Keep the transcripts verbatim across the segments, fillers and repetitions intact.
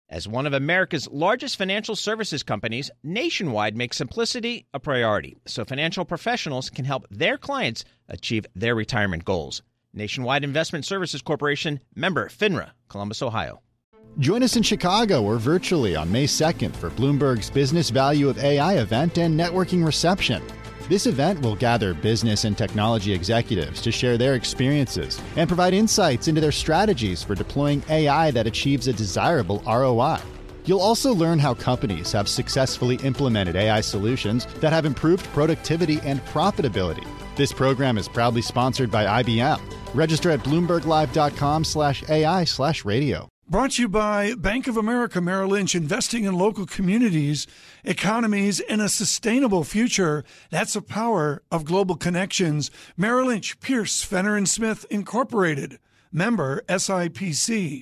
As one of America's largest financial services companies, Nationwide makes simplicity a priority so financial professionals can help their clients achieve their retirement goals. Nationwide Investment Services Corporation, member FINRA, Columbus, Ohio. Join us in Chicago or virtually on May second for Bloomberg's Business Value of A I event and networking reception. This event will gather business and technology executives to share their experiences and provide insights into their strategies for deploying A I that achieves a desirable R O I. You'll also learn how companies have successfully implemented A I solutions that have improved productivity and profitability. This program is proudly sponsored by I B M. Register at bloomberglive.com slash AI slash radio. Brought to you by Bank of America Merrill Lynch, investing in local communities, economies, and a sustainable future. That's the power of global connections. Merrill Lynch, Pierce, Fenner and Smith, Incorporated. Member S I P C.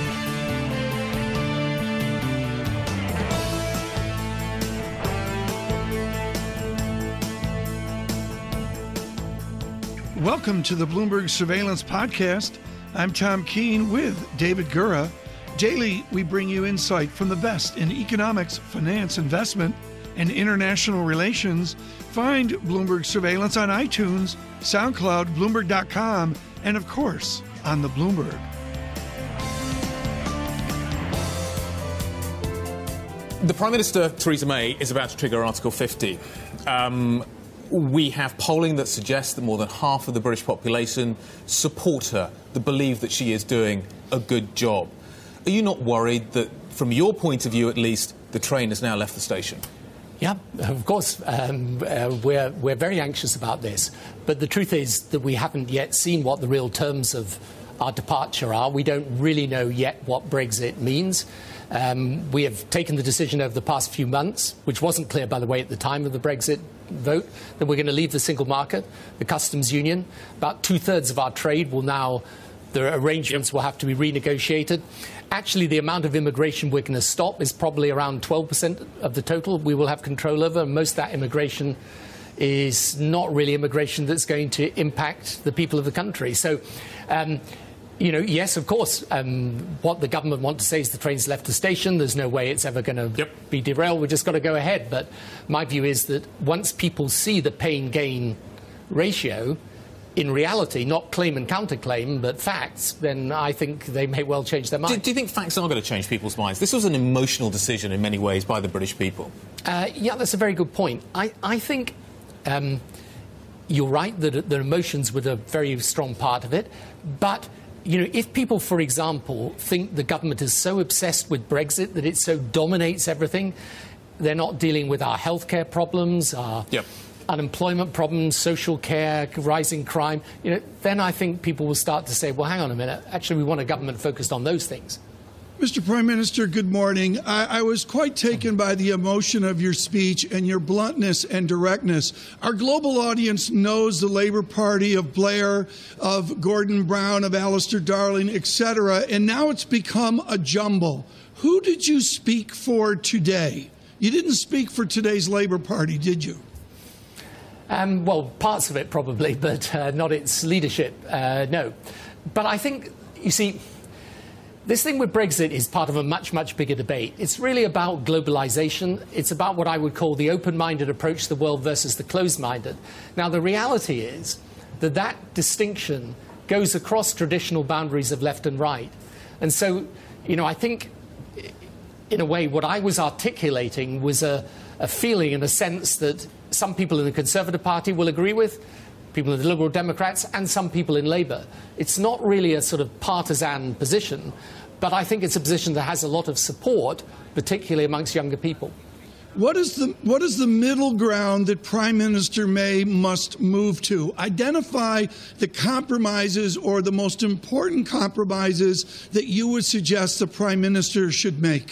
Welcome to the Bloomberg Surveillance Podcast. I'm Tom Keene with David Gura. Daily, we bring you insight from the best in economics, finance, investment, and international relations. Find Bloomberg Surveillance on iTunes, SoundCloud, Bloomberg dot com, and of course, on the Bloomberg. The Prime Minister, Theresa May, is about to trigger Article fifty. Um, we have polling that suggests that more than half of the British population support her, that believe that she is doing a good job. Are you not worried that, from your point of view at least, the train has now left the station? Yeah, of course. Um, uh, we're, we're very anxious about this. But the truth is that we haven't yet seen what the real terms of our departure are. We don't really know yet what Brexit means. Um, we have taken the decision over the past few months, which wasn't clear, by the way, at the time of the Brexit vote, that we're going to leave the single market, the customs union. About two-thirds of our trade will now, the arrangements will have to be renegotiated. Actually, the amount of immigration we're going to stop is probably around twelve percent of the total we will have control over. Most of that immigration is not really immigration that's going to impact the people of the country. So, um, you know, yes, of course, um, what the government want to say is the train's left the station. There's no way it's ever going to yep. be derailed. We've just got to go ahead. But my view is that once people see the pain-gain ratio, in reality, not claim and counterclaim, but facts, then I think they may well change their mind. Do, do you think facts are going to change people's minds? This was an emotional decision in many ways by the British people. Uh, yeah, that's a very good point. I, I think um, you're right that the emotions were a very strong part of it. But you know, if people, for example, think the government is so obsessed with Brexit that it so dominates everything, they're not dealing with our healthcare problems, our yep. unemployment problems, social care, rising crime, you know, then I think people will start to say, well, hang on a minute, actually we want a government focused on those things. Mister Prime Minister, good morning. I, I was quite taken by the emotion of your speech and your bluntness and directness. Our global audience knows the Labour Party of Blair, of Gordon Brown, of Alistair Darling, et cetera, and now it's become a jumble. Who did you speak for today? You didn't speak for today's Labour Party, did you? Um, well, parts of it probably, but uh, not its leadership, uh, no. But I think, you see, this thing with Brexit is part of a much, much bigger debate. It's really about globalization. It's about what I would call the open-minded approach to the world versus the closed-minded. Now, the reality is that that distinction goes across traditional boundaries of left and right. And so, you know, I think, in a way, what I was articulating was a, a feeling and a sense that some people in the Conservative Party will agree with, people in the Liberal Democrats, and some people in Labour. It's not really a sort of partisan position, but I think it's a position that has a lot of support, particularly amongst younger people. What is the what is the middle ground that Prime Minister May must move to? Identify the compromises or the most important compromises that you would suggest the Prime Minister should make.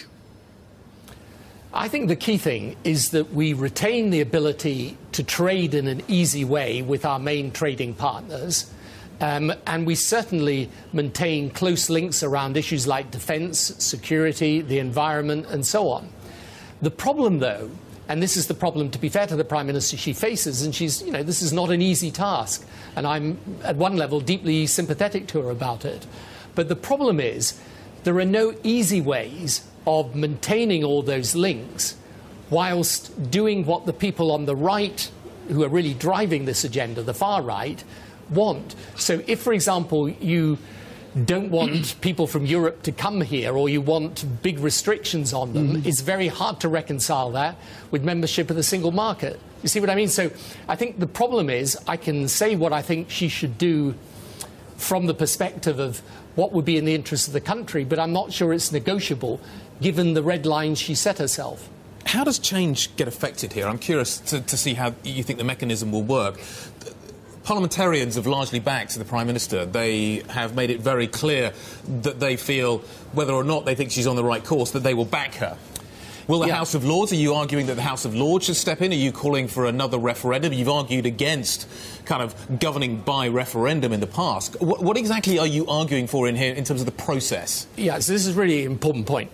I think the key thing is that we retain the ability to trade in an easy way with our main trading partners. Um, and we certainly maintain close links around issues like defence, security, the environment, and so on. The problem, though, and this is the problem, to be fair to the Prime Minister, she faces, and she's, you know, this is not an easy task. And I'm, at one level, deeply sympathetic to her about it. But the problem is there are no easy ways of maintaining all those links whilst doing what the people on the right, who are really driving this agenda, the far right, want. So if, for example, you don't want people from Europe to come here, or you want big restrictions on them, mm-hmm. it's very hard to reconcile that with membership of the single market. You see what I mean? So I think the problem is I can say what I think she should do from the perspective of what would be in the interest of the country, but I'm not sure it's negotiable given the red lines she set herself. How does change get affected here? I'm curious to, to see how you think the mechanism will work. Parliamentarians have largely backed the Prime Minister. They have made it very clear that they feel, whether or not they think she's on the right course, that they will back her. Will the yeah. House of Lords, are you arguing that the House of Lords should step in? Are you calling for another referendum? You've argued against kind of governing by referendum in the past. What, what exactly are you arguing for in here in terms of the process? Yeah, so this is a really important point.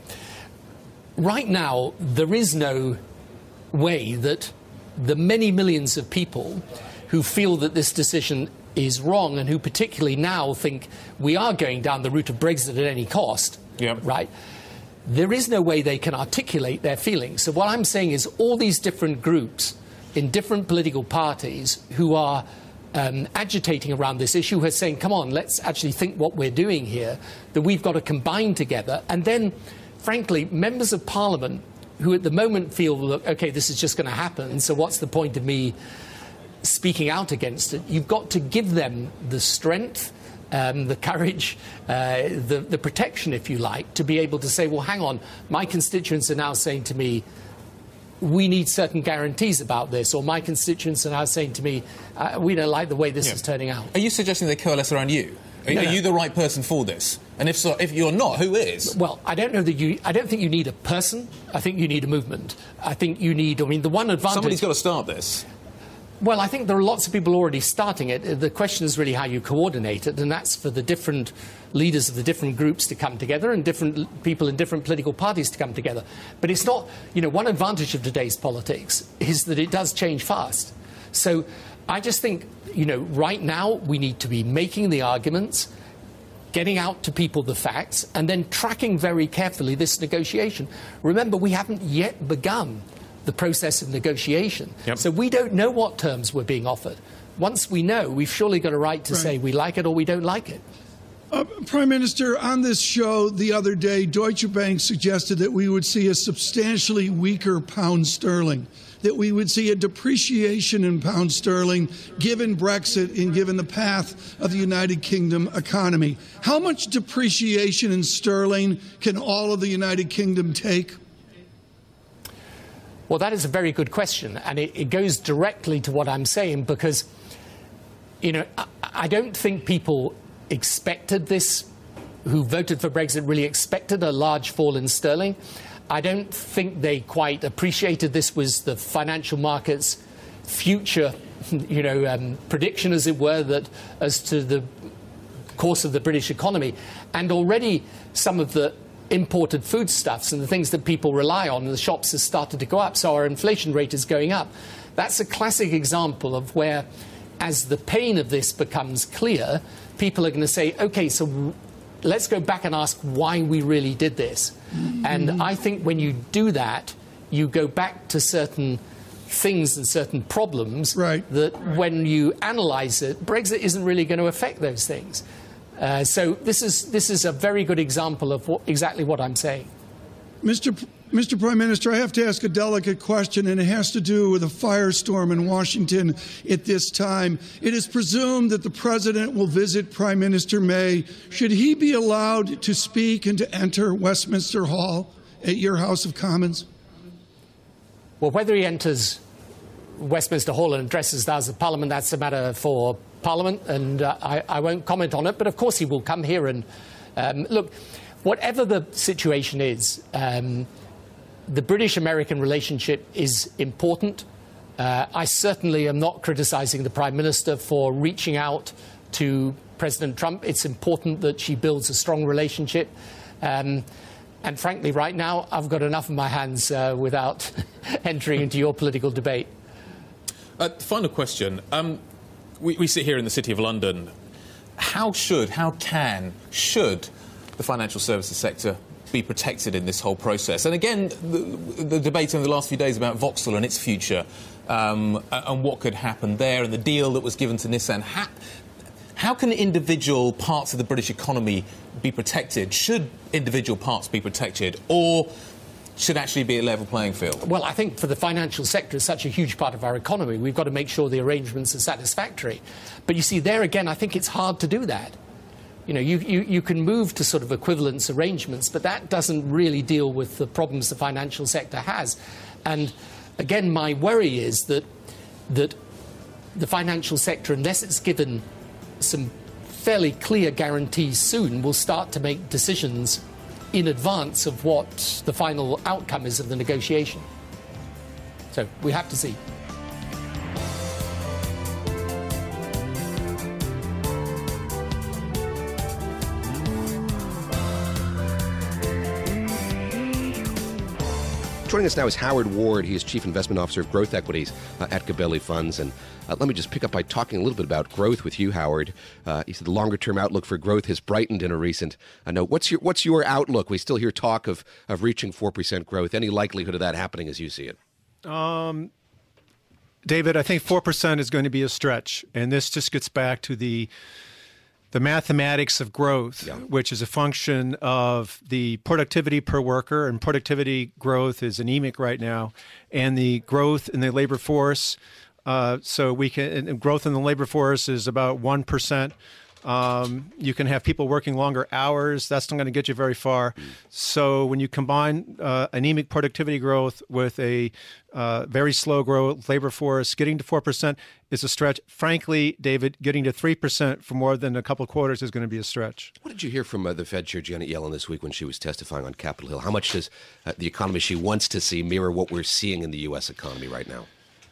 Right now, there is no way that the many millions of people who feel that this decision is wrong and who particularly now think we are going down the route of Brexit at any cost, yep. right? There is no way they can articulate their feelings. So what I'm saying is all these different groups in different political parties who are um, agitating around this issue, who are saying, come on, let's actually think what we're doing here, that we've got to combine together. And then, frankly, members of Parliament who at the moment feel, look, OK, this is just going to happen, so what's the point of me speaking out against it? You've got to give them the strength, Um, the courage, uh, the, the protection, if you like, to be able to say, well, hang on, my constituents are now saying to me, we need certain guarantees about this, or my constituents are now saying to me, uh, we don't like the way this yeah. is turning out. Are you suggesting they coalesce around you? Are, no, are no. you the right person for this? And if so, if you're not, who is? Well, I don't know that you. I don't think you need a person. I think you need a movement. I think you need. I mean, the one advantage. Somebody's got to start this. Well, I think there are lots of people already starting it. The question is really how you coordinate it, and that's for the different leaders of the different groups to come together and different people in different political parties to come together. But it's not, you know, one advantage of today's politics is that it does change fast. So I just think, you know, right now we need to be making the arguments, getting out to people the facts, and then tracking very carefully this negotiation. Remember, we haven't yet begun the process of negotiation. Yep. So we don't know what terms we're being offered. Once we know, we've surely got a right to right. say we like it or we don't like it. Uh, Prime Minister, on this show the other day, Deutsche Bank suggested that we would see a substantially weaker pound sterling, that we would see a depreciation in pound sterling given Brexit and given the path of the United Kingdom economy. How much depreciation in sterling can all of the United Kingdom take? Well, that is a very good question, and it, it goes directly to what I'm saying, because, you know, I, I don't think people expected this, who voted for Brexit really expected a large fall in sterling. I don't think they quite appreciated this was the financial markets' future, you know, um, prediction, as it were, that as to the course of the British economy. And already some of the imported foodstuffs and the things that people rely on in the shops has started to go up, so our inflation rate is going up. That's a classic example of where, as the pain of this becomes clear, people are going to say, OK, so let's go back and ask why we really did this. Mm-hmm. And I think when you do that, you go back to certain things and certain problems right. that when you analyse it, Brexit isn't really going to affect those things. Uh, so this is this is a very good example of what, exactly what I'm saying. Mister P- Mister Prime Minister, I have to ask a delicate question, and it has to do with a firestorm in Washington at this time. It is presumed that the President will visit Prime Minister May. Should he be allowed to speak and to enter Westminster Hall at your House of Commons? Well, whether he enters Westminster Hall and addresses the House of Parliament, that's a matter for Parliament, and uh, I, I won't comment on it. But of course he will come here and um, look, whatever the situation is, um, the British-American relationship is important. Uh, I certainly am not criticising the Prime Minister for reaching out to President Trump. It's important that she builds a strong relationship. Um, and frankly, right now, I've got enough in my hands uh, without entering into your political debate. Uh, final question. Um, we, we sit here in the City of London. How should, how can, should the financial services sector be protected in this whole process? And again, the, the debate in the last few days about Vauxhall and its future, um, and what could happen there, and the deal that was given to Nissan. How, how can individual parts of the British economy be protected? Should individual parts be protected, or should actually be a level playing field? Well, I think for the financial sector, it's such a huge part of our economy, we've got to make sure the arrangements are satisfactory. But you see, there again, I think it's hard to do that. You know, you, you, you can move to sort of equivalence arrangements, but that doesn't really deal with the problems the financial sector has. And again, my worry is that that the financial sector, unless it's given some fairly clear guarantees soon, will start to make decisions in advance of what the final outcome is of the negotiation. So we have to see. Joining us now is Howard Ward. He is Chief Investment Officer of Growth Equities uh, at Gabelli Funds. And uh, let me just pick up by talking a little bit about growth with you, Howard. Uh, he said the longer-term outlook for growth has brightened in a recent uh, note. What's your what's your outlook? We still hear talk of, of reaching four percent growth. Any likelihood of that happening as you see it? Um, David, I think four percent is going to be a stretch. And this just gets back to the the mathematics of growth, yeah. which is a function of the productivity per worker, and productivity growth is anemic right now, and the growth in the labor force. Uh, so we can and growth in the labor force is about one percent. Um, you can have people working longer hours. That's not going to get you very far. Mm. So when you combine uh, anemic productivity growth with a uh, very slow growth labor force, getting to four percent is a stretch. Frankly, David, getting to three percent for more than a couple of quarters is going to be a stretch. What did you hear from uh, the Fed Chair Janet Yellen this week when she was testifying on Capitol Hill? How much does uh, the economy she wants to see mirror what we're seeing in the U S economy right now?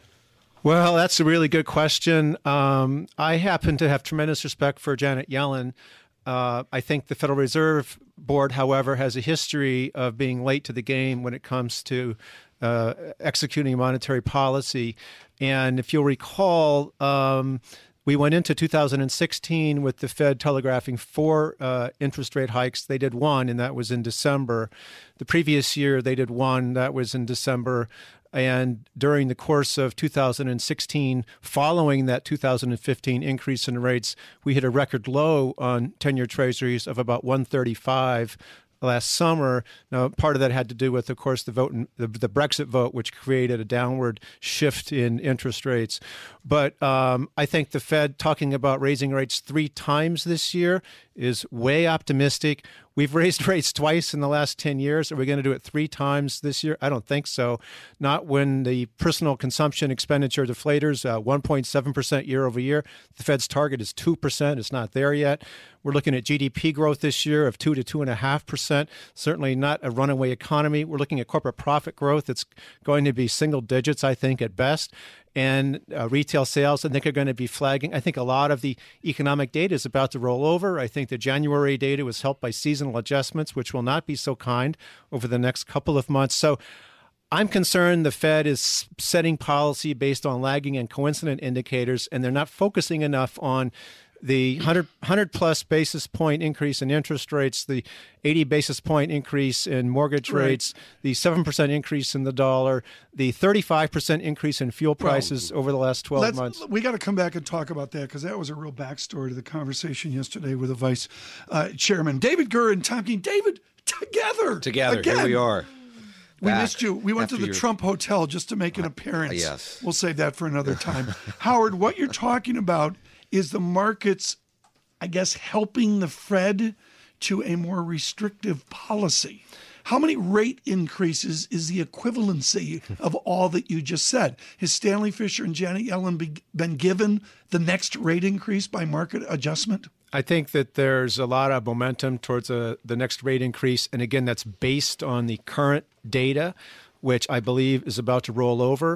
Well, that's a really good question. Um, I happen to have tremendous respect for Janet Yellen. Uh, I think the Federal Reserve Board, however, has a history of being late to the game when it comes to uh, executing monetary policy. And if you'll recall, um, we went into two thousand sixteen with the Fed telegraphing four uh, interest rate hikes. They did one, and that was in December. The previous year, they did one. That was in December. And during the course of two thousand sixteen, following that two thousand fifteen increase in rates, we hit a record low on ten-year treasuries of about one thirty-five last summer. Now, part of that had to do with, of course, the vote, in, the, the Brexit vote, which created a downward shift in interest rates. But um, I think the Fed talking about raising rates three times this year is way optimistic. We've raised rates twice in the last ten years. Are we going to do it three times this year? I don't think so. Not when the personal consumption expenditure deflators, uh, one point seven percent year over year. The Fed's target is two percent. It's not there yet. We're looking at G D P growth this year of two to two point five percent. Certainly not a runaway economy. We're looking at corporate profit growth. It's going to be single digits, I think, at best. And uh, retail sales, I think, are going to be flagging. I think a lot of the economic data is about to roll over. I think the January data was helped by seasonal adjustments, which will not be so kind over the next couple of months. So I'm concerned the Fed is setting policy based on lagging and coincident indicators, and they're not focusing enough on the one hundred, one hundred plus basis point increase in interest rates, the eighty basis point increase in mortgage right. rates, the seven percent increase in the dollar, the thirty-five percent increase in fuel prices well, over the last twelve let's, months. We got to come back and talk about that, because that was a real backstory to the conversation yesterday with the Vice uh, Chairman. David Gurr and Tom Keene. David, together. Together. Again. Here we are. We Back missed you. We went to the your... Trump Hotel just to make an appearance. Uh, yes. We'll save that for another time. Howard, what you're talking about is the markets, I guess, helping the Fed to a more restrictive policy. How many rate increases is the equivalency of all that you just said? Has Stanley Fischer and Janet Yellen be, been given the next rate increase by market adjustment? I think that there's a lot of momentum towards a, the next rate increase. And again, that's based on the current data, which I believe is about to roll over.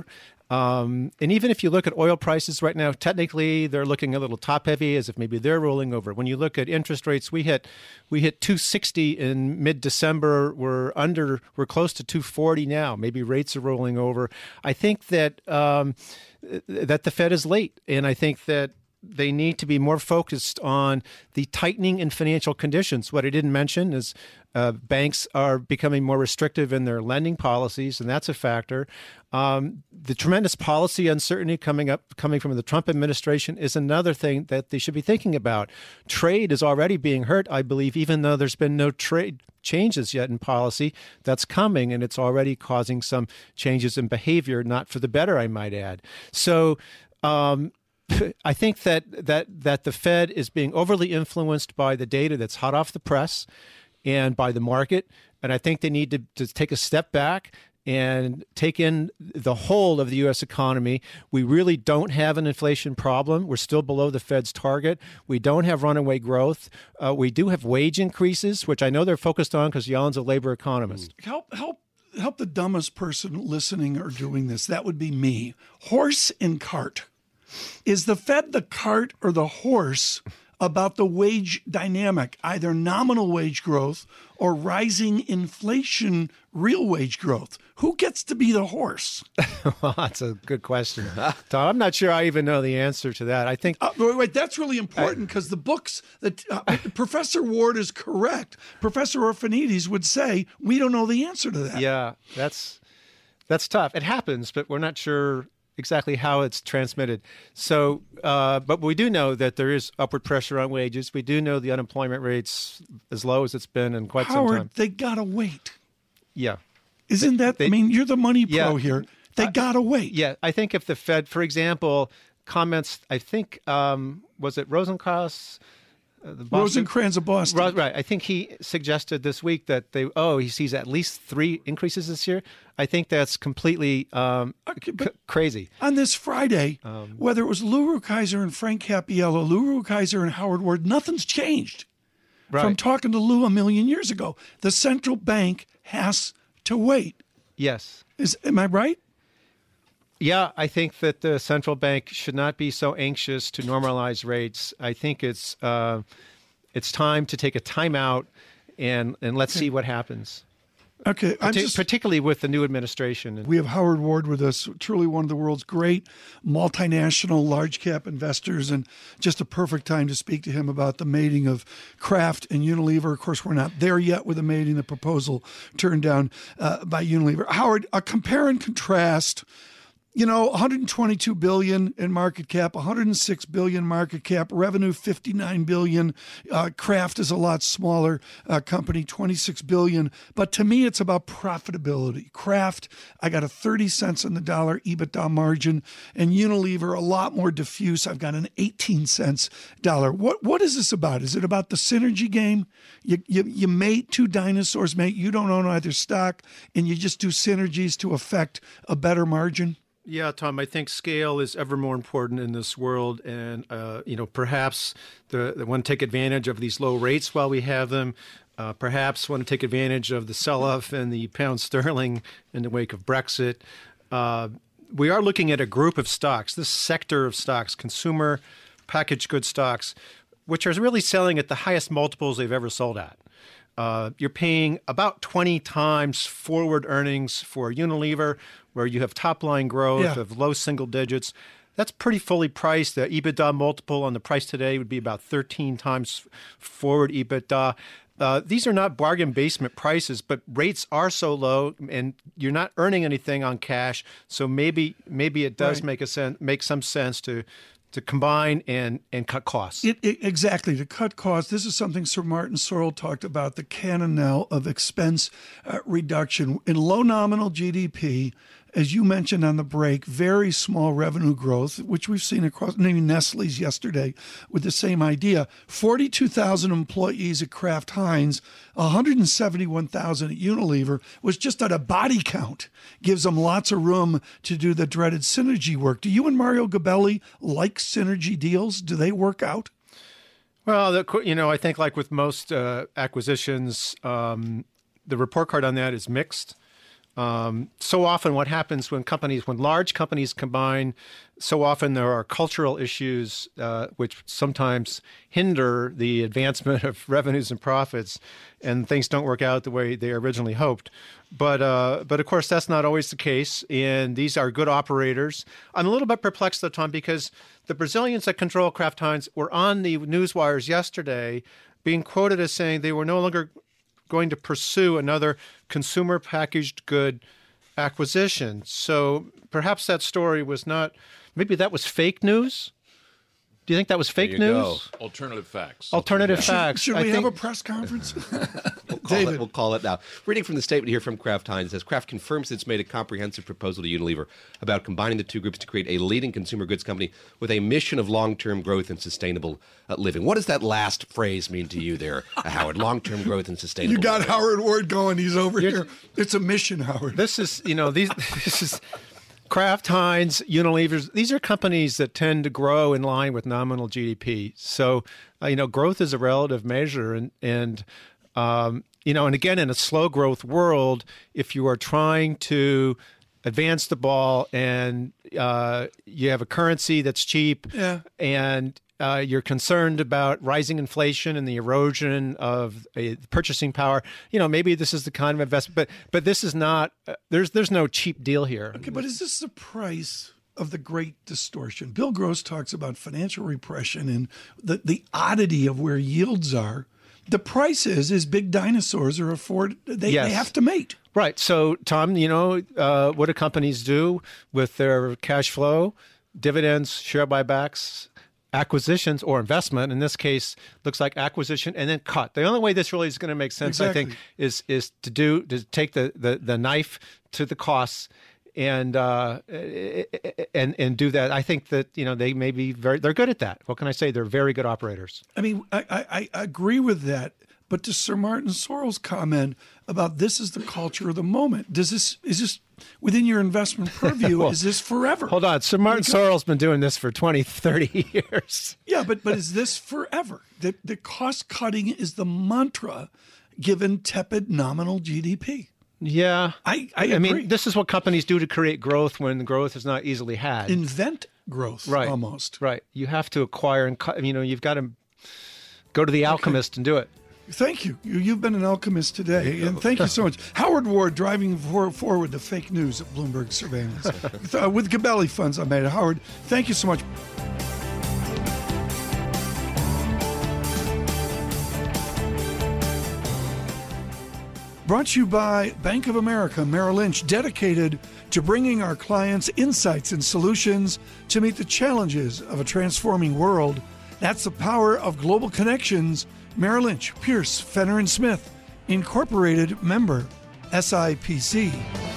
Um, and even if you look at oil prices right now, technically they're looking a little top heavy, as if maybe they're rolling over. When you look at interest rates, we hit we hit two sixty in mid-December. We're under we're close to two forty now. Maybe rates are rolling over. I think that um, that the Fed is late, and I think that they need to be more focused on the tightening in financial conditions. What I didn't mention is uh, banks are becoming more restrictive in their lending policies, and that's a factor. Um, the tremendous policy uncertainty coming up, coming from the Trump administration is another thing that they should be thinking about. Trade is already being hurt, I believe, even though there's been no trade changes yet in policy. That's coming, and it's already causing some changes in behavior, not for the better, I might add. So um, I think that, that, that the Fed is being overly influenced by the data that's hot off the press and by the market, and I think they need to, to take a step back and take in the whole of the U S economy. We really don't have an inflation problem. We're still below the Fed's target. We don't have runaway growth. Uh, we do have wage increases, which I know they're focused on because Yellen's a labor economist. Help, help, help the dumbest person listening or doing this. That would be me. Horse and cart. Is the Fed the cart or the horse about the wage dynamic, either nominal wage growth or rising inflation, real wage growth? Who gets to be the horse? Well, that's a good question, Tom. I'm not sure I even know the answer to that. I think uh, wait, wait, that's really important because the books that uh, Professor Ward is correct. Professor Orphanides would say we don't know the answer to that. Yeah, that's that's tough. It happens, but we're not sure exactly how it's transmitted. So, uh, but we do know that there is upward pressure on wages. We do know the unemployment rate's as low as it's been in quite Howard, some time. They gotta wait. Yeah. Isn't that, they, I mean, you're the money pro yeah, here. They uh, gotta wait. Yeah, I think if the Fed, for example, comments, I think, um, was it Rosenkranz? Uh, the Boston, Rosencrantz of Boston. Ro- right. I think he suggested this week that they, oh, he sees at least three increases this year. I think that's completely um, okay, c- crazy. On this Friday, um, whether it was Lou Rukeyser and Frank Cappiello, Lou Rukeyser and Howard Ward, nothing's changed right. from talking to Lou a million years ago. The central bank has to wait. Yes. Is am I right? Yeah, I think that the central bank should not be so anxious to normalize rates. I think it's uh, it's time to take a timeout and and let's see what happens. Okay, I'm Partic- just, particularly with the new administration. we have Howard Ward with us, truly one of the world's great multinational large cap investors, and just a perfect time to speak to him about the mating of Kraft and Unilever. Of course, we're not there yet with the mating, the proposal turned down uh, by Unilever. Howard, a compare and contrast. You know, one hundred twenty-two billion dollars in market cap, one hundred six billion dollars market cap, revenue fifty-nine billion dollars. Uh, Kraft is a lot smaller uh, company, twenty-six billion dollars. But to me, it's about profitability. Kraft, I got a thirty cents on the dollar EBITDA margin, and Unilever, a lot more diffuse. I've got an eighteen cents dollar. What What is this about? Is it about the synergy game? You, you, you mate two dinosaurs, mate. You don't own either stock, and you just do synergies to affect a better margin? Yeah, Tom, I think scale is ever more important in this world. And, uh, you know, perhaps the, the want to take advantage of these low rates while we have them. Uh, perhaps want to take advantage of the sell-off in the pound sterling in the wake of Brexit. Uh, we are looking at a group of stocks, this sector of stocks, consumer packaged goods stocks, which are really selling at the highest multiples they've ever sold at. Uh, you're paying about twenty times forward earnings for Unilever, where you have top-line growth yeah. of low single digits. That's pretty fully priced. The EBITDA multiple on the price today would be about thirteen times forward EBITDA. Uh, these are not bargain basement prices, but rates are so low, and you're not earning anything on cash. So maybe maybe it does right. make a sen- make some sense to to combine and, and cut costs. It, it, exactly, to cut costs. This is something Sir Martin Sorrell talked about, the canonel of expense uh, reduction. In low nominal G D P, as you mentioned on the break, very small revenue growth, which we've seen across, maybe Nestle's yesterday with the same idea. forty-two thousand employees at Kraft Heinz, one hundred seventy-one thousand at Unilever, was just at a body count. Gives them lots of room to do the dreaded synergy work. Do you and Mario Gabelli like synergy deals? Do they work out? Well, the, you know, I think like with most uh, acquisitions, um, the report card on that is mixed. Um, so often what happens when companies, when large companies combine, so often there are cultural issues uh, which sometimes hinder the advancement of revenues and profits, and things don't work out the way they originally hoped. But uh, but of course, that's not always the case, and these are good operators. I'm a little bit perplexed, though, Tom, because the Brazilians that control Kraft Heinz were on the newswires yesterday being quoted as saying they were no longer going to pursue another consumer packaged good acquisition. So perhaps that story was not, maybe that was fake news? Do you think that was fake news? Go. Alternative facts. Alternative should, facts. Should I we think... have a press conference? We'll call, David. it, we'll call it now. Reading from the statement here from Kraft Heinz, it says Kraft confirms it's made a comprehensive proposal to Unilever about combining the two groups to create a leading consumer goods company with a mission of long-term growth and sustainable uh, living. What does that last phrase mean to you there, uh, Howard? Long-term growth and sustainable You got living. Howard Ward going. He's over You're, here. It's a mission, Howard. This is, you know, these. This is Kraft Heinz, Unilever. These are companies that tend to grow in line with nominal G D P. So, uh, you know, growth is a relative measure, and and um, you know, and again, in a slow growth world, if you are trying to advance the ball and uh, you have a currency that's cheap, yeah. and Uh, you're concerned about rising inflation and the erosion of uh, purchasing power. You know, maybe this is the kind of investment, but but this is not. Uh, there's there's no cheap deal here. Okay, but is this the price of the great distortion? Bill Gross talks about financial repression and the the oddity of where yields are. The price is is big dinosaurs are afford. They, yes. they have to mate. Right. So, Tom, you know, uh, what do companies do with their cash flow? Dividends, share buybacks, acquisitions, or investment. In this case, looks like acquisition and then cut. The only way this really is going to make sense, exactly. I think, is is to do to take the, the, the knife to the costs and uh, and and do that. I think that, you know, they may be very they're good at that. What can I say? They're very good operators. I mean, I, I, I agree with that. But to Sir Martin Sorrell's comment about this is the culture of the moment, does this is this within your investment purview? well, is this forever? Hold on. Sir Martin Sorrell's been doing this for twenty, thirty years. Yeah, but but is this forever? The, the cost cutting is the mantra given tepid nominal G D P. Yeah. I, I, I agree. mean, this is what companies do to create growth when the growth is not easily had. Invent growth, right. almost. Right. You have to acquire and cut. You know, you've got to go to the alchemist okay. and do it. Thank you. you. You've been an alchemist today, and thank you so much. Howard Ward driving for, forward the fake news of Bloomberg surveillance. uh, with Gabelli Funds, I made it. Howard, thank you so much. Brought to you by Bank of America Merrill Lynch, dedicated to bringing our clients insights and solutions to meet the challenges of a transforming world. That's the power of global connections. Merrill Lynch, Pierce, Fenner and Smith, Incorporated, member, S I P C.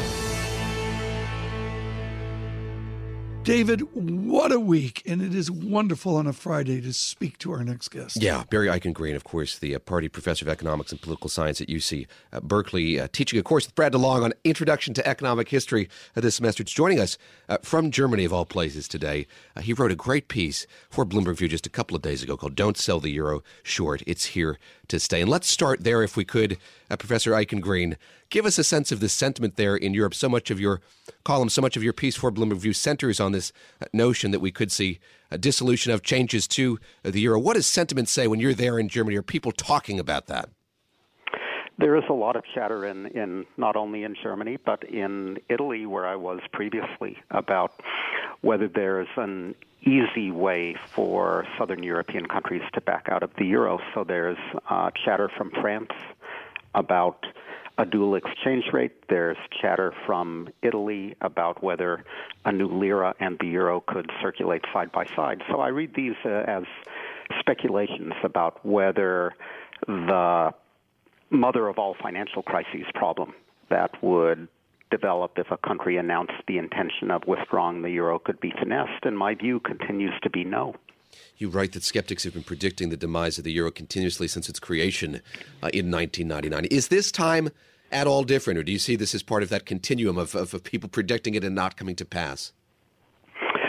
David, what a week, and it is wonderful on a Friday to speak to our next guest. Yeah, Barry Eichengreen, of course, the uh, Party Professor of Economics and Political Science at U C uh, Berkeley, uh, teaching a course with Brad DeLong on Introduction to Economic History uh, this semester. It's joining us uh, from Germany, of all places, today. Uh, he wrote a great piece for Bloomberg View just a couple of days ago called Don't Sell the Euro Short. It's here to stay. And let's start there, if we could, uh, Professor Eichengreen. Give us a sense of the sentiment there in Europe. So much of your column, so much of your piece for Bloomberg View centers on this uh, notion that we could see a dissolution of changes to uh, the euro. What does sentiment say when you're there in Germany? Are people talking about that? There is a lot of chatter in, in not only in Germany, but in Italy, where I was previously, about whether there is an easy way for Southern European countries to back out of the euro. So there's uh, chatter from France about a dual exchange rate. There's chatter from Italy about whether a new lira and the euro could circulate side by side. So I read these uh, as speculations about whether the mother of all financial crises problem that would develop if a country announced the intention of withdrawing the euro could be finessed. And my view continues to be no. You write that skeptics have been predicting the demise of the euro continuously since its creation uh, in nineteen ninety-nine. Is this time at all different, or do you see this as part of that continuum of, of, of people predicting it and not coming to pass?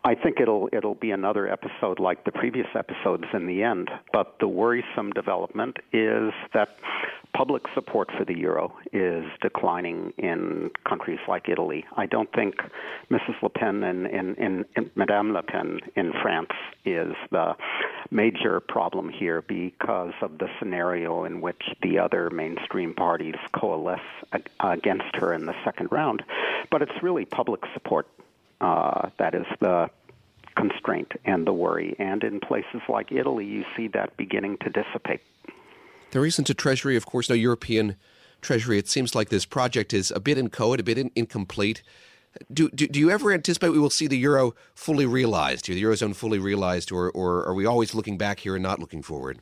I think it'll it'll be another episode like the previous episodes in the end. But the worrisome development is that public support for the euro is declining in countries like Italy. I don't think Missus Le Pen and, and, and, and Madame Le Pen in France is the major problem here because of the scenario in which the other mainstream parties coalesce against her in the second round. But it's really public support uh, that is the constraint and the worry. And in places like Italy, you see that beginning to dissipate. There isn't a treasury, of course, no European treasury. It seems like this project is a bit inchoate, a bit in, incomplete. Do, do do you ever anticipate we will see the euro fully realized, or the eurozone fully realized, or, or are we always looking back here and not looking forward?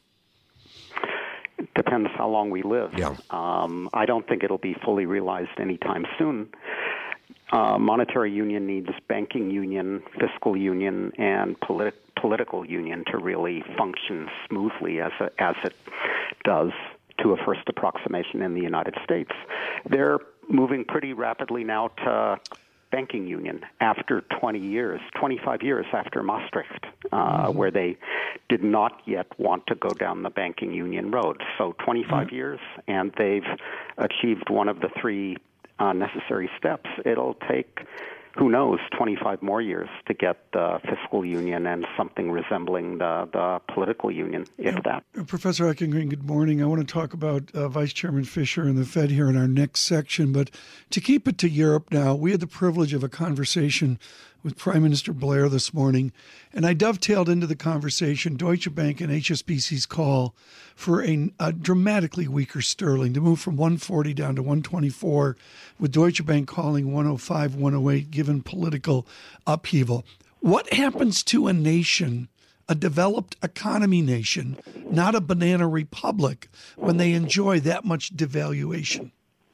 It depends how long we live. Yeah. Um, I don't think it'll be fully realized anytime soon. Uh, monetary union needs banking union, fiscal union, and politi- political union to really function smoothly as a, as it does to a first approximation in the United States. They're moving pretty rapidly now to banking union after twenty years, twenty-five years after Maastricht, uh, mm-hmm. where they did not yet want to go down the banking union road. So twenty-five mm-hmm. years, and they've achieved one of the three Uh, necessary steps. It'll take, who knows, twenty-five more years to get the fiscal union and something resembling the, the political union, if yeah, that. Professor Eichengreen, good morning. I want to talk about uh, Vice Chairman Fisher and the Fed here in our next section, but to keep it to Europe now, we had the privilege of a conversation with Prime Minister Blair this morning, and I dovetailed into the conversation Deutsche Bank and H S B C's call for a, a dramatically weaker sterling to move from one forty down to one twenty-four, with Deutsche Bank calling one oh five, one oh eight, given political upheaval. What happens to a nation, a developed economy nation, not a banana republic, when they enjoy that much devaluation?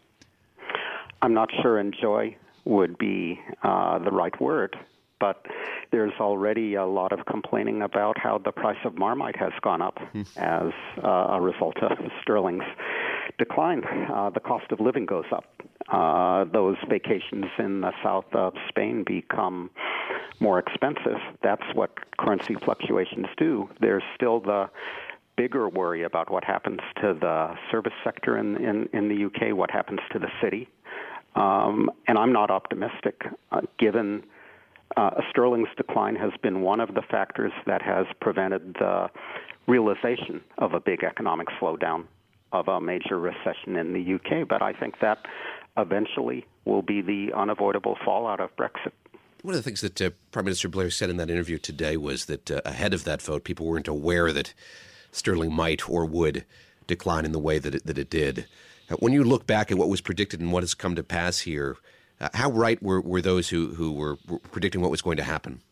I'm not sure enjoy would be uh, the right word, but there's already a lot of complaining about how the price of Marmite has gone up mm. as uh, a result of sterling's decline. Uh, the cost of living goes up. Uh, those vacations in the south of Spain become more expensive. That's what currency fluctuations do. There's still the bigger worry about what happens to the service sector in, in, in the U K, what happens to the city. Um, and I'm not optimistic, uh, given uh, sterling's decline has been one of the factors that has prevented the realization of a big economic slowdown, of a major recession in the U K. But I think that eventually will be the unavoidable fallout of Brexit. One of the things that uh, Prime Minister Blair said in that interview today was that uh, ahead of that vote, people weren't aware that sterling might or would decline in the way that it, that it did. When you look back at what was predicted and what has come to pass here, uh, how right were, were those who, who were, were predicting what was going to happen?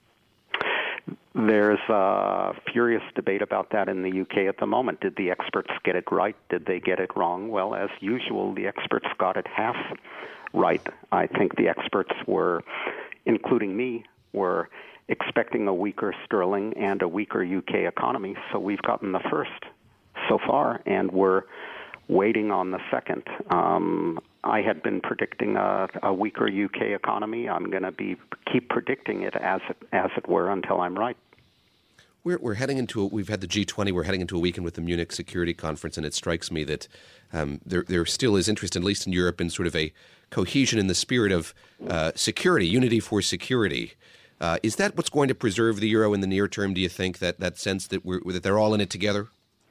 There's a furious debate about that in the U K at the moment. Did the experts get it right? Did they get it wrong? Well, as usual, the experts got it half right. I think the experts were, including me, were expecting a weaker sterling and a weaker U K economy. So we've gotten the first so far, and we're waiting on the second. Um, I had been predicting a, a weaker U K economy. I'm going to be keep predicting it as it as it were until I'm right. We're we're heading into a, we've had the G twenty. We're heading into a weekend with the Munich Security Conference, and it strikes me that um, there there still is interest, at least in Europe, in sort of a cohesion in the spirit of uh, security, unity for security. Uh, is that what's going to preserve the euro in the near term? Do you think that that sense that we're that they're all in it together?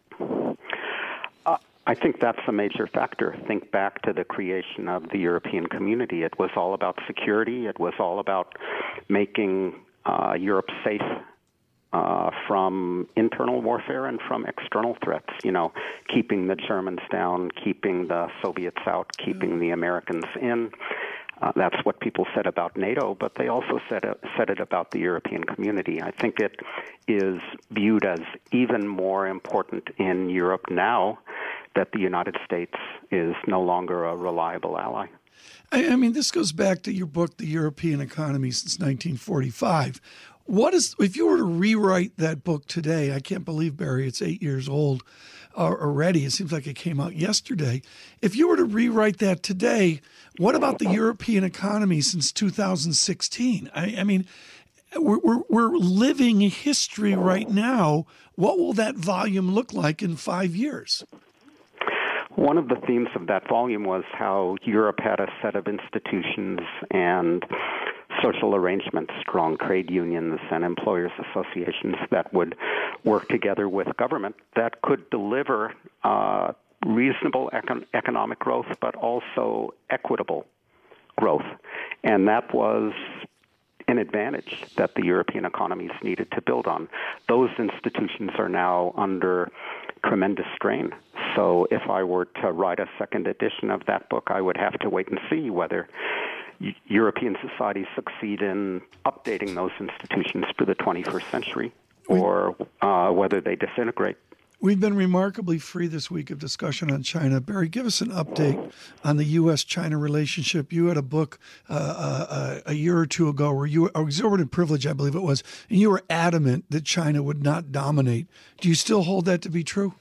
I think that's a major factor. Think back to the creation of the European community. It was all about security. It was all about making uh, Europe safe uh, from internal warfare and from external threats. You know, keeping the Germans down, keeping the Soviets out, keeping the Americans in. Uh, that's what people said about NATO, but they also said it, said it about the European community. I think it is viewed as even more important in Europe now that the United States is no longer a reliable ally. I, I mean, this goes back to your book, The European Economy Since nineteen forty-five. What is, if you were to rewrite that book today, I can't believe, Barry, it's eight years old uh, already. It seems like it came out yesterday. If you were to rewrite that today, what about the European economy since two thousand sixteen? I, I mean, we're, we're, we're living history right now. What will that volume look like in five years? One of the themes of that volume was how Europe had a set of institutions and social arrangements, strong trade unions and employers' associations that would work together with government that could deliver uh, reasonable econ- economic growth, but also equitable growth. And that was an advantage that the European economies needed to build on. Those institutions are now under tremendous strain. So if I were to write a second edition of that book, I would have to wait and see whether European societies succeed in updating those institutions for the twenty-first century or uh, whether they disintegrate. We've been remarkably free this week of discussion on China. Barry, give us an update on the U S China relationship. You had a book uh, uh, a year or two ago where you were exorbitant privilege, I believe it was, and you were adamant that China would not dominate. Do you still hold that to be true?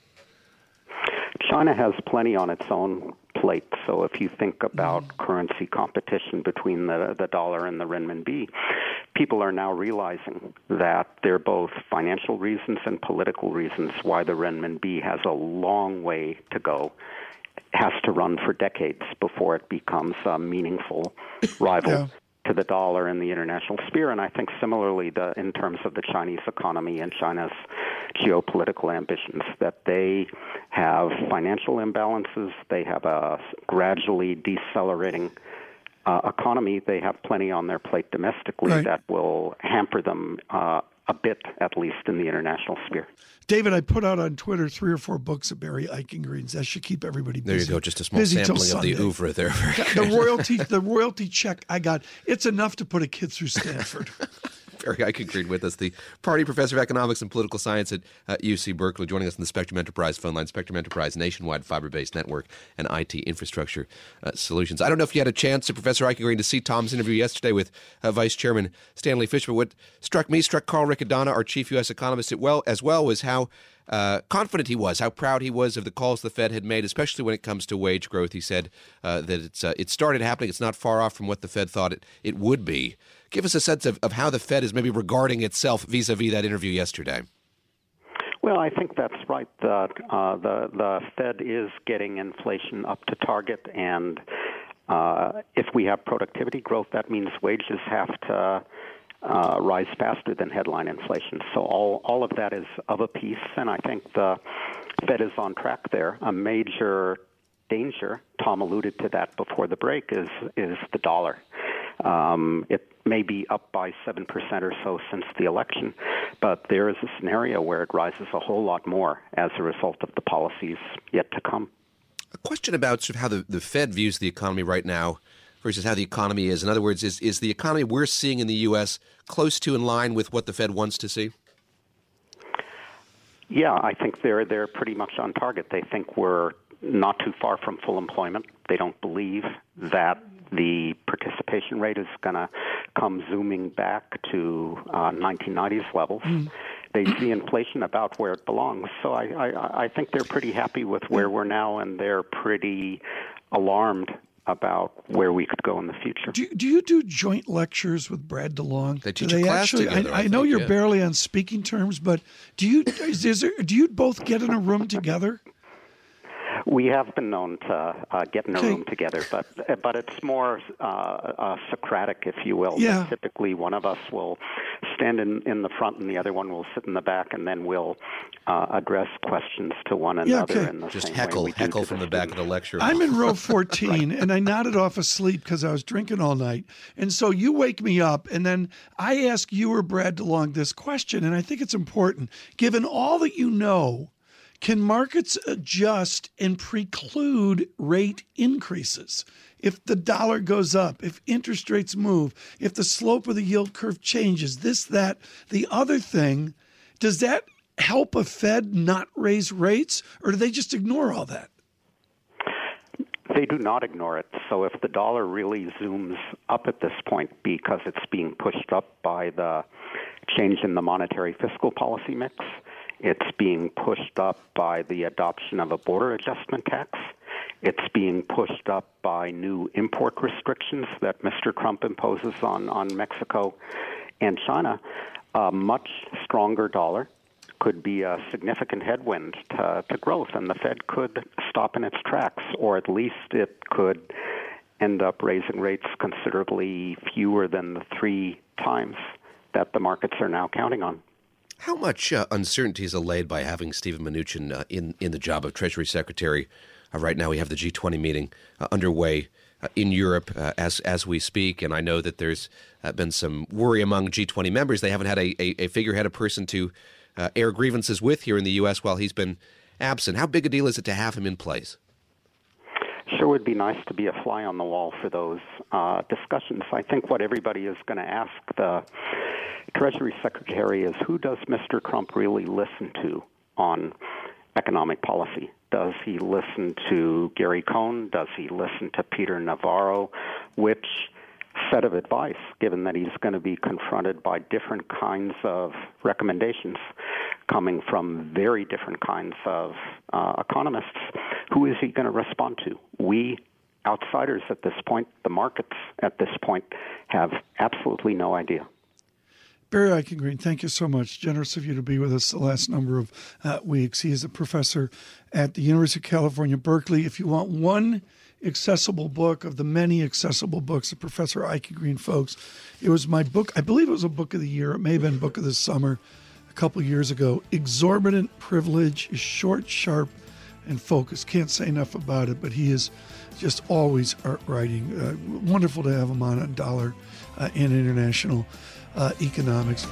China has plenty on its own plate. So if you think about mm. currency competition between the, the dollar and the renminbi, people are now realizing that there are both financial reasons and political reasons why the renminbi has a long way to go, has to run for decades before it becomes a meaningful rival yeah. to the dollar in the international sphere. And I think similarly, the, in terms of the Chinese economy and China's geopolitical ambitions, that they have financial imbalances, they have a gradually decelerating uh, economy, they have plenty on their plate domestically right. that will hamper them uh, a bit, at least in the international sphere. David, I put out on Twitter three or four books of Barry Eichengreen's. That should keep everybody busy. There you go, just a small busy sampling of the oeuvre there. The royalty, the royalty check I got, it's enough to put a kid through Stanford. Barry Eichengreen with us, the Party Professor of Economics and Political Science at uh, U C Berkeley, joining us on the Spectrum Enterprise phone line. Spectrum Enterprise, nationwide fiber-based network and I T infrastructure uh, solutions. I don't know if you had a chance, to Professor Eichengreen, to see Tom's interview yesterday with uh, Vice Chairman Stanley Fish, but what struck me, struck Carl Riccadonna, our chief U S economist, it well, as well, was how Uh, confident he was, how proud he was of the calls the Fed had made, especially when it comes to wage growth. He said uh, that it's uh, it started happening. It's not far off from what the Fed thought it, it would be. Give us a sense of, of how the Fed is maybe regarding itself vis-a-vis that interview yesterday. Well, I think that's right. The, uh, the, the Fed is getting inflation up to target, and uh, if we have productivity growth, that means wages have to Uh, rise faster than headline inflation. So all, all of that is of a piece, and I think the Fed is on track there. A major danger, Tom alluded to that before the break, is is the dollar. Um, it may be up by seven percent or so since the election, but there is a scenario where it rises a whole lot more as a result of the policies yet to come. A question about sort of how the, the Fed views the economy right now versus how the economy is. In other words, is, is the economy we're seeing in the U S close to in line with what the Fed wants to see? Yeah, I think they're they're pretty much on target. They think we're not too far from full employment. They don't believe that the participation rate is going to come zooming back to uh, nineteen nineties levels. Mm. They see inflation about where it belongs. So I, I, I think they're pretty happy with where we're now, and they're pretty alarmed about where we could go in the future. Do, do you do joint lectures with Brad DeLong? They teach do a they class actually, together. I, I, I know think, you're yeah. barely on speaking terms, but do you is, is there, do you both get in a room together? We have been known to uh, get in a okay. room together, but but it's more uh, uh, Socratic, if you will. Yeah. Typically, one of us will stand in, in the front, and the other one will sit in the back, and then we'll uh, address questions to one another yeah, okay. in the Just same heckle, way we heckle do from the, the back students. of the lecture. I'm in row fourteen, right. and I nodded off asleep because I was drinking all night. And so you wake me up, and then I ask you or Brad DeLong this question, and I think it's important. Given all that you know, can markets adjust and preclude rate increases? If the dollar goes up, if interest rates move, if the slope of the yield curve changes, this, that, the other thing, does that help a Fed not raise rates, or do they just ignore all that? They do not ignore it. So if the dollar really zooms up at this point because it's being pushed up by the change in the monetary fiscal policy mix, it's being pushed up by the adoption of a border adjustment tax. It's being pushed up by new import restrictions that Mister Trump imposes on, on Mexico. and China, a much stronger dollar could be a significant headwind to, to growth, and the Fed could stop in its tracks, or at least it could end up raising rates considerably fewer than the three times that the markets are now counting on. How much uh, uncertainty is allayed by having Steven Mnuchin uh, in, in the job of Treasury Secretary? Uh, right now we have the G twenty meeting uh, underway uh, in Europe uh, as as we speak, and I know that there's uh, been some worry among G twenty members. They haven't had a, a, a figurehead, a person to uh, air grievances with here in the U S while he's been absent. How big a deal is it to have him in place? Sure would be nice to be a fly on the wall for those uh, discussions. I think what everybody is going to ask the Treasury Secretary is, who does Mister Trump really listen to on economic policy? Does he listen to Gary Cohn? Does he listen to Peter Navarro? Which set of advice, given that he's going to be confronted by different kinds of recommendations coming from very different kinds of uh, economists, who is he going to respond to? We outsiders at this point, the markets at this point, have absolutely no idea. Barry Eichengreen, thank you so much. Generous of you to be with us the last number of uh, weeks. He is a professor at the University of California, Berkeley. If you want one accessible book of the many accessible books of Professor Eichengreen, folks, it was my book. I believe it was a book of the year. It may have been book of the summer a couple years ago. Exorbitant Privilege is short, sharp, and focused. Can't say enough about it, but he is just always art writing. Uh, wonderful to have him on on Dollar uh, and International Uh, economics.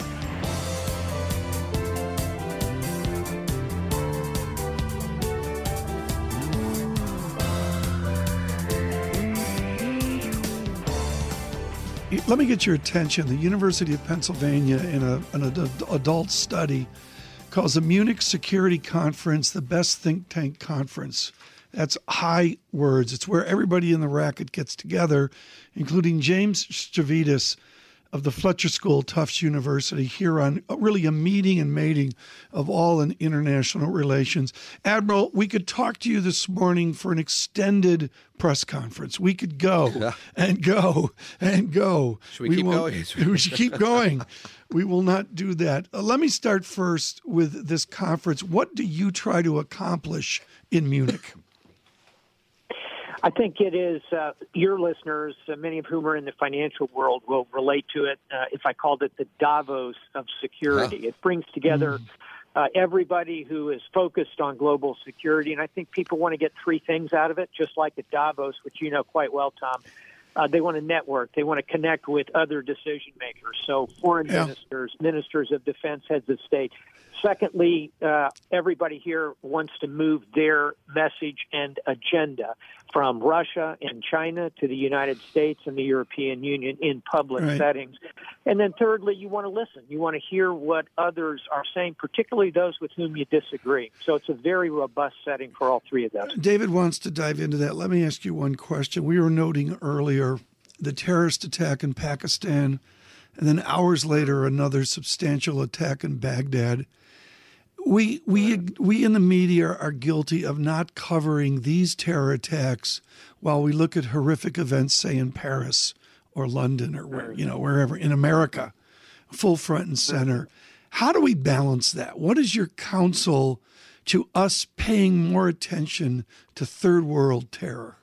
Let me get your attention. The University of Pennsylvania, in a, an adult study, calls the Munich Security Conference the best think tank conference. That's high words. It's where everybody in the racket gets together, including James Stavridis of the Fletcher School, Tufts University, here on really a meeting and mating of all in international relations. Admiral, we could talk to you this morning for an extended press conference. We could go and go and go. Should we, we keep going? We should keep going. We will not do that. Uh, let me start first with this conference. What do you try to accomplish in Munich? I think it is, uh, your listeners, uh, many of whom are in the financial world, will relate to it. Uh, if I called it the Davos of security, huh? It brings together mm. uh, everybody who is focused on global security. And I think people want to get three things out of it, just like at Davos, which you know quite well, Tom. Uh, they want to network. They want to connect with other decision makers. So foreign yeah. ministers, ministers of defense, heads of state. Secondly, uh, everybody here wants to move their message and agenda from Russia and China to the United States and the European Union in public right. settings. And then thirdly, you want to listen. You want to hear what others are saying, particularly those with whom you disagree. So it's a very robust setting for all three of those. David wants to dive into that. Let me ask you one question. We were noting earlier the terrorist attack in Pakistan, and then hours later, another substantial attack in Baghdad. We we we in the media are guilty of not covering these terror attacks while we look at horrific events, say in Paris or London or where you know wherever in America, full front and center. How do we balance that? What is your counsel to us paying more attention to third world terror?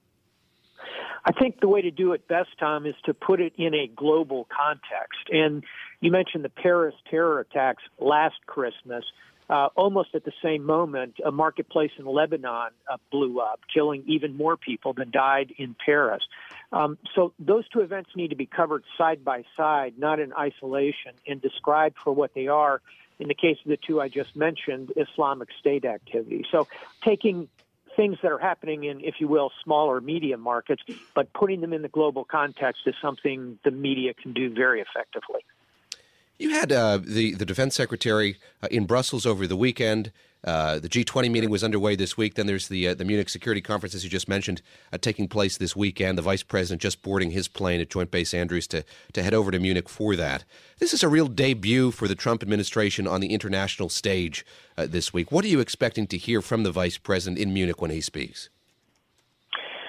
I think the way to do it best, Tom, is to put it in a global context. And you mentioned the Paris terror attacks last Christmas. Uh, almost at the same moment, a marketplace in Lebanon uh, blew up, killing even more people than died in Paris. Um, so those two events need to be covered side by side, not in isolation, and described for what they are. In the case of the two I just mentioned, Islamic State activity. So taking things that are happening in, if you will, smaller media markets, but putting them in the global context is something the media can do very effectively. You had uh, the, the defense secretary uh, in Brussels over the weekend. Uh, the G twenty meeting was underway this week. Then there's the uh, the Munich Security Conference, as you just mentioned, uh, taking place this weekend. The vice president just boarding his plane at Joint Base Andrews to, to head over to Munich for that. This is a real debut for the Trump administration on the international stage uh, this week. What are you expecting to hear from the vice president in Munich when he speaks?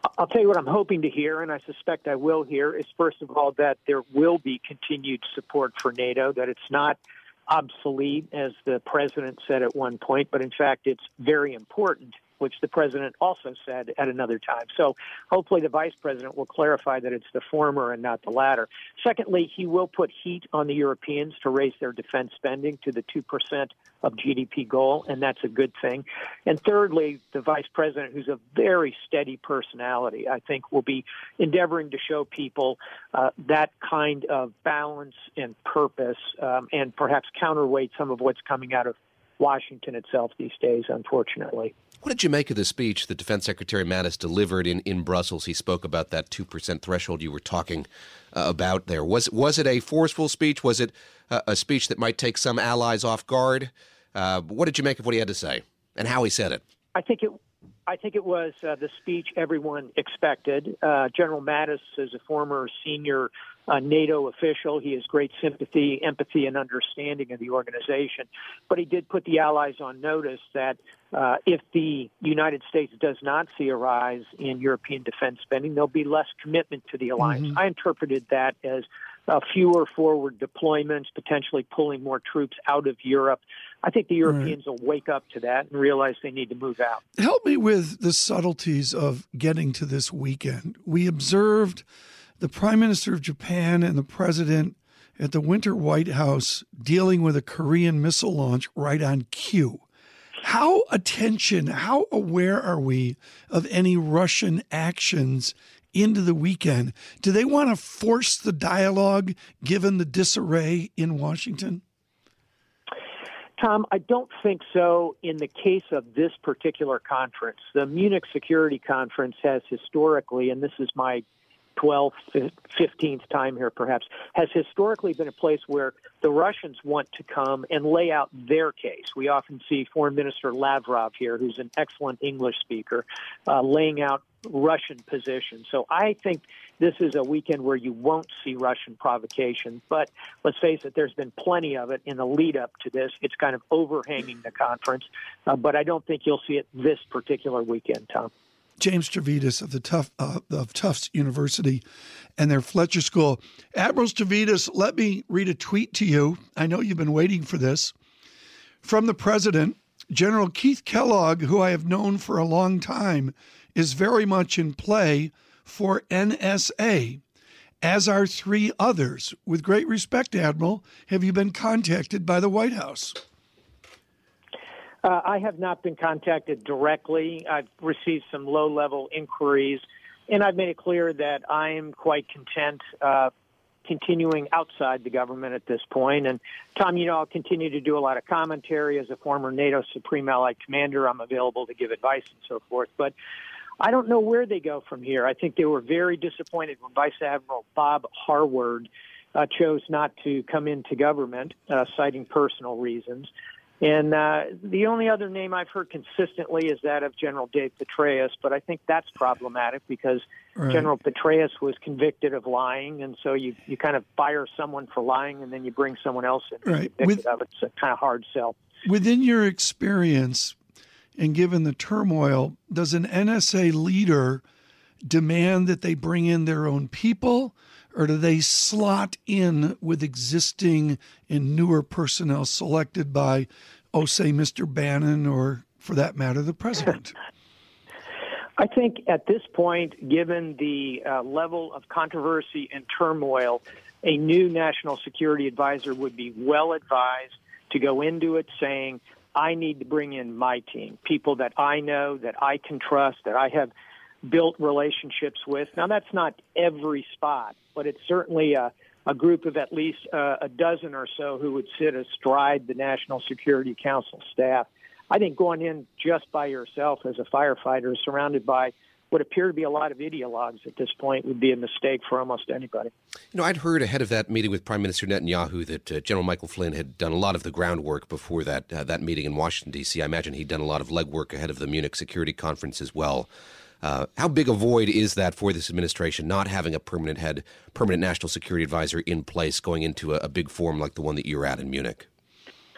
I'll tell you what I'm hoping to hear, and I suspect I will hear, is first of all that there will be continued support for NATO, that it's not obsolete, as the president said at one point, but in fact it's very important, which the president also said at another time. So hopefully the vice president will clarify that it's the former and not the latter. Secondly, he will put heat on the Europeans to raise their defense spending to the two percent of G D P goal, and that's a good thing. And thirdly, the vice president, who's a very steady personality, I think will be endeavoring to show people uh, that kind of balance and purpose um, and perhaps counterweight some of what's coming out of Washington itself these days, unfortunately. What did you make of the speech that Defense Secretary Mattis delivered in, in Brussels? He spoke about that two percent threshold you were talking uh, about there. Was, was it a forceful speech? Was it uh, a speech that might take some allies off guard? Uh, what did you make of what he had to say and how he said it? I think it I think it was uh, the speech everyone expected. Uh, General Mattis is a former senior uh, NATO official. He has great sympathy, empathy, and understanding of the organization. But he did put the allies on notice that uh, if the United States does not see a rise in European defense spending, there'll be less commitment to the alliance. Mm-hmm. I interpreted that as uh, fewer forward deployments, potentially pulling more troops out of Europe. I think the Europeans right. will wake up to that and realize they need to move out. Help me with the subtleties of getting to this weekend. We observed the Prime Minister of Japan and the President at the Winter White House dealing with a Korean missile launch right on cue. How attention, how aware are we of any Russian actions into the weekend? Do they want to force the dialogue given the disarray in Washington? Tom, I don't think so in the case of this particular conference. The Munich Security Conference has historically, and this is my twelfth, fifteenth time here perhaps, has historically been a place where the Russians want to come and lay out their case. We often see Foreign Minister Lavrov here, who's an excellent English speaker, uh, laying out Russian position. So I think this is a weekend where you won't see Russian provocation. But let's face it, there's been plenty of it in the lead up to this. It's kind of overhanging the conference. Uh, but I don't think you'll see it this particular weekend, Tom. James Stavridis of the Tuff, uh, of Tufts University and their Fletcher School. Admiral Stavridis, let me read a tweet to you. I know you've been waiting for this. From the President, General Keith Kellogg, who I have known for a long time, is very much in play for N S A, as are three others. With great respect, Admiral, have you been contacted by the White House? Uh, I have not been contacted directly. I've received some low-level inquiries, and I've made it clear that I am quite content uh, continuing outside the government at this point. And, Tom, you know, I'll continue to do a lot of commentary. As a former NATO Supreme Allied Commander, I'm available to give advice and so forth. But I don't know where they go from here. I think they were very disappointed when Vice Admiral Bob Harward uh, chose not to come into government, uh, citing personal reasons. And uh, the only other name I've heard consistently is that of General Dave Petraeus, but I think that's problematic because right. General Petraeus was convicted of lying, and so you, you kind of fire someone for lying and then you bring someone else in right. convicted With, of it. It's a kind of hard sell. Within your experience and given the turmoil, does an N S A leader demand that they bring in their own people, or do they slot in with existing and newer personnel selected by, oh, say, Mister Bannon or, for that matter, the president? I think at this point, given the uh, level of controversy and turmoil, a new national security advisor would be well advised to go into it saying, I need to bring in my team, people that I know, that I can trust, that I have built relationships with. Now, that's not every spot, but it's certainly a, a group of at least uh, a dozen or so who would sit astride the National Security Council staff. I think going in just by yourself as a firefighter, surrounded by what appear to be a lot of ideologues at this point, would be a mistake for almost anybody. You know, I'd heard ahead of that meeting with Prime Minister Netanyahu that uh, General Michael Flynn had done a lot of the groundwork before that uh, that meeting in Washington, D C I imagine he'd done a lot of legwork ahead of the Munich Security Conference as well. Uh, how big a void is that for this administration, not having a permanent head, permanent national security advisor in place going into a, a big forum like the one that you're at in Munich?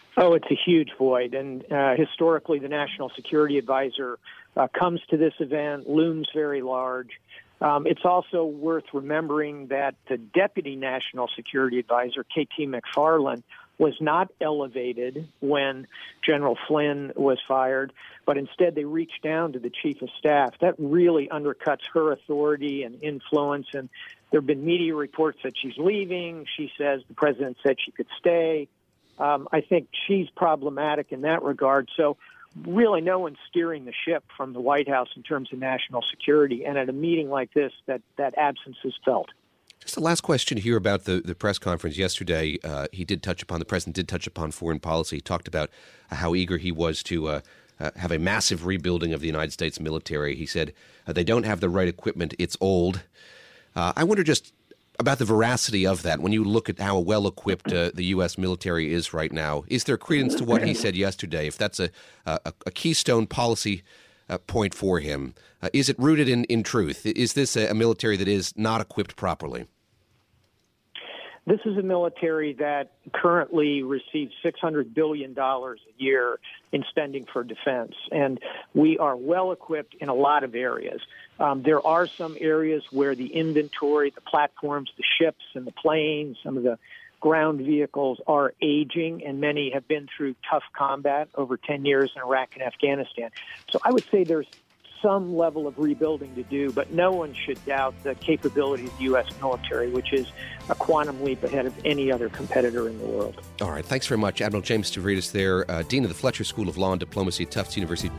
Oh, it's a huge void. And uh, historically, the National Security Advisor uh, comes to this event, looms very large. Um, it's also worth remembering that the Deputy National Security Advisor, K T McFarland, was not elevated when General Flynn was fired, but instead they reached down to the Chief of Staff. That really undercuts her authority and influence, and there have been media reports that she's leaving. She says the president said she could stay. Um, I think she's problematic in that regard. So really no one's steering the ship from the White House in terms of national security, and at a meeting like this, that, that absence is felt. Just the last question here about the, the press conference yesterday. Uh, he did touch upon, the president did touch upon foreign policy. He talked about uh, how eager he was to uh, uh, have a massive rebuilding of the United States military. He said uh, they don't have the right equipment. It's old. Uh, I wonder just about the veracity of that. When you look at how well-equipped uh, the U S military is right now, is there credence to what he said yesterday? If that's a, a, a keystone policy uh, point for him, uh, is it rooted in, in truth? Is this a, a military that is not equipped properly? This is a military that currently receives six hundred billion dollars a year in spending for defense, and we are well equipped in a lot of areas. Um, there are some areas where the inventory, the platforms, the ships and the planes, some of the ground vehicles are aging, and many have been through tough combat over ten years in Iraq and Afghanistan. So I would say there's some level of rebuilding to do, but no one should doubt the capability of the U S military, which is a quantum leap ahead of any other competitor in the world. All right. Thanks very much, Admiral James Stavridis there, uh, Dean of the Fletcher School of Law and Diplomacy at Tufts University.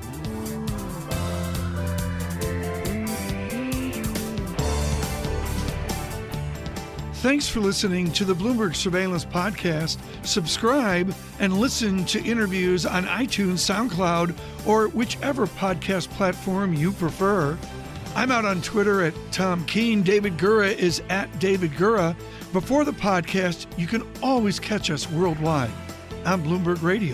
Thanks for listening to the Bloomberg Surveillance Podcast. Subscribe and listen to interviews on iTunes, SoundCloud, or whichever podcast platform you prefer. I'm out on Twitter at Tom Keene. David Gura is at David Gura. Before the podcast, you can always catch us worldwide on Bloomberg Radio.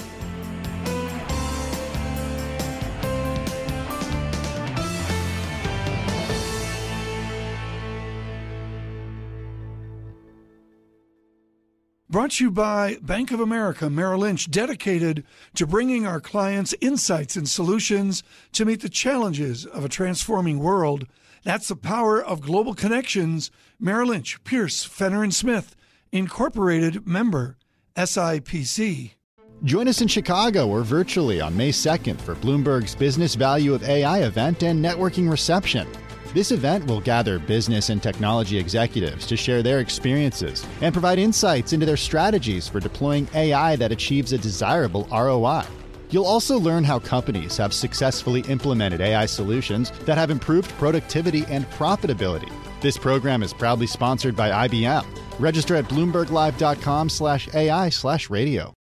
Brought to you by Bank of America Merrill Lynch, dedicated to bringing our clients insights and solutions to meet the challenges of a transforming world. That's the power of global connections. Merrill Lynch, Pierce, Fenner and Smith, Incorporated, member S I P C. Join us in Chicago or virtually on May second for Bloomberg's Business Value of A I event and networking reception. This event will gather business and technology executives to share their experiences and provide insights into their strategies for deploying A I that achieves a desirable R O I. You'll also learn how companies have successfully implemented A I solutions that have improved productivity and profitability. This program is proudly sponsored by I B M. Register at bloomberglive.com slash AI slash radio.